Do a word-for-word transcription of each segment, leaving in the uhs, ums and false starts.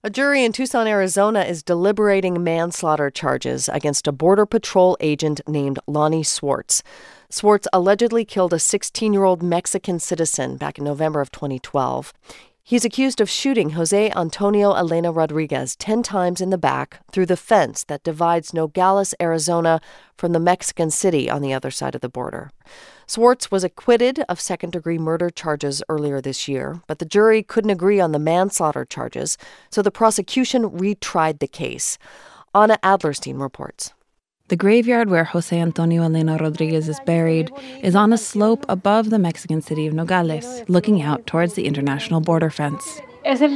A jury in Tucson, Arizona is deliberating manslaughter charges against a Border Patrol agent named Lonnie Swartz. Swartz allegedly killed a sixteen-year-old Mexican citizen back in November of twenty twelve. He's accused of shooting Jose Antonio Elena Rodriguez ten times in the back through the fence that divides Nogales, Arizona, from the Mexican city on the other side of the border. Swartz was acquitted of second-degree murder charges earlier this year, but the jury couldn't agree on the manslaughter charges, so the prosecution retried the case. Anna Adlerstein reports. The graveyard where Jose Antonio Elena Rodriguez is buried is on a slope above the Mexican city of Nogales, looking out towards the international border fence. The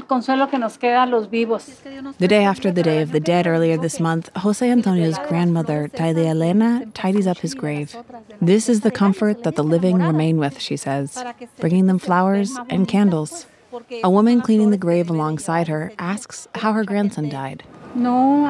day after the Day of the Dead earlier this month, Jose Antonio's grandmother, Taide Elena, tidies up his grave. This is the comfort that the living remain with, she says, bringing them flowers and candles. A woman cleaning the grave alongside her asks how her grandson died. My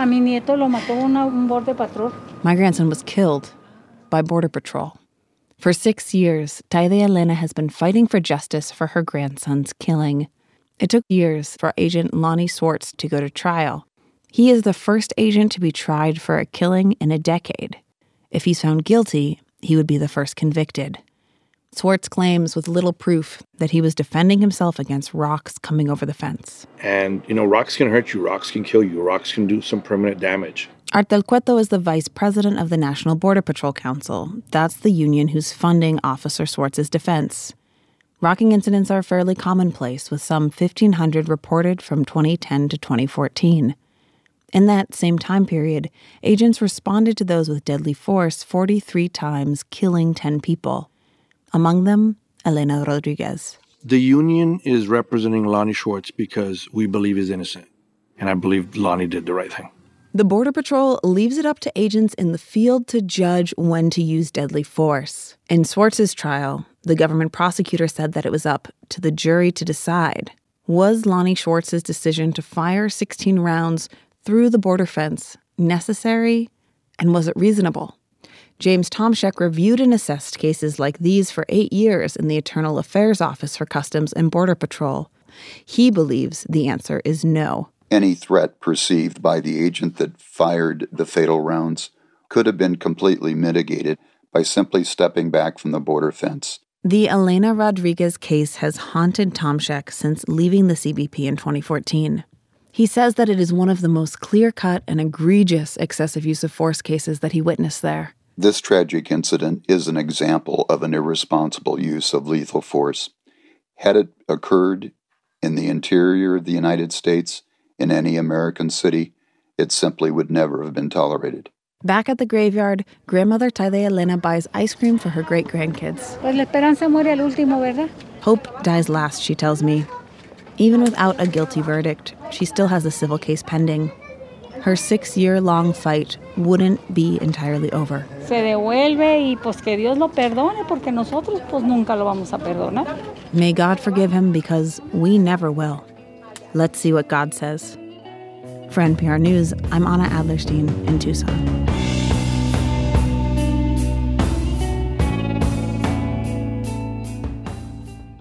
grandson was killed by Border Patrol. For six years, Taide Elena has been fighting for justice for her grandson's killing. It took years for Agent Lonnie Swartz to go to trial. He is the first agent to be tried for a killing in a decade. If he's found guilty, he would be the first convicted. Swartz claims with little proof that he was defending himself against rocks coming over the fence. And, you know, rocks can hurt you, rocks can kill you, rocks can do some permanent damage. Art Del Cueto is the vice president of the National Border Patrol Council. That's the union who's funding Officer Swartz's defense. Rocking incidents are fairly commonplace, with some fifteen hundred reported from twenty ten to twenty fourteen. In that same time period, agents responded to those with deadly force forty-three times, killing ten people. Among them, Elena Rodriguez. The union is representing Lonnie Swartz because we believe he's innocent. And I believe Lonnie did the right thing. The Border Patrol leaves it up to agents in the field to judge when to use deadly force. In Swartz's trial, the government prosecutor said that it was up to the jury to decide. Was Lonnie Swartz's decision to fire sixteen rounds through the border fence necessary, and was it reasonable? James Tomsheck reviewed and assessed cases like these for eight years in the Internal Affairs Office for Customs and Border Patrol. He believes the answer is no. Any threat perceived by the agent that fired the fatal rounds could have been completely mitigated by simply stepping back from the border fence. The Elena Rodriguez case has haunted Tomsheck since leaving the C B P in twenty fourteen. He says that it is one of the most clear-cut and egregious excessive use of force cases that he witnessed there. This tragic incident is an example of an irresponsible use of lethal force. Had it occurred in the interior of the United States, in any American city, it simply would never have been tolerated. Back at the graveyard, grandmother Taide Elena buys ice cream for her great-grandkids. Pues la esperanza muere al último, ¿verdad? Hope dies last, she tells me. Even without a guilty verdict, she still has a civil case pending. Her six-year-long fight wouldn't be entirely over. Se devuelve y pues que Dios lo perdone porque nosotros pues nunca lo vamos a perdonar. May God forgive him because we never will. Let's see what God says. For N P R News, I'm Anna Adlerstein in Tucson.